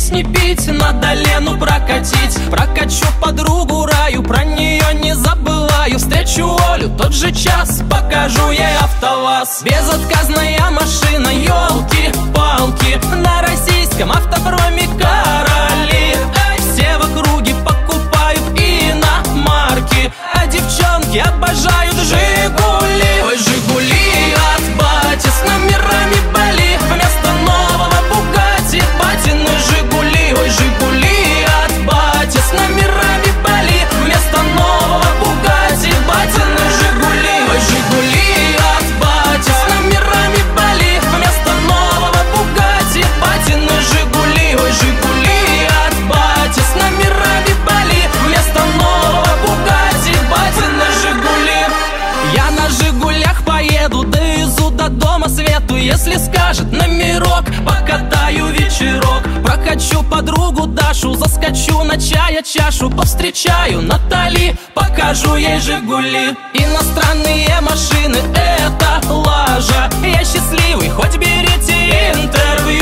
не пить, надо Лену прокатить. Прокачу подругу Раю, про нее не забываю. Встречу Олю, тот же час, покажу ей АвтоВАЗ. Безотказная машина, елки-палки, на российском автопроме короли. Все в округе покупают иномарки, а девчонки обожают Жигули. Ой, Жигули от бати с номерами Бали, вместо нового Бугатти батины Жигули. Ой, Жигули от бати с номерами Бали, вместо нового Бугатти батины Жигули. Ой, Жигули от бати с номерами Бали, вместо нового Бугатти батины Жигули. Ой, Жигули от бати с номерами Бали, вместо нового Бугатти батины Жигули. Я на Жигулях поеду, довезу до дома Свету. Если скажет номерок, покатаю вечерок. Прокачу подругу Дашу, заскочу на чая чашу. Повстречаю Натали, покажу ей Жигули. Иностранные машины — это лажа. Я счастливый, хоть берите интервью.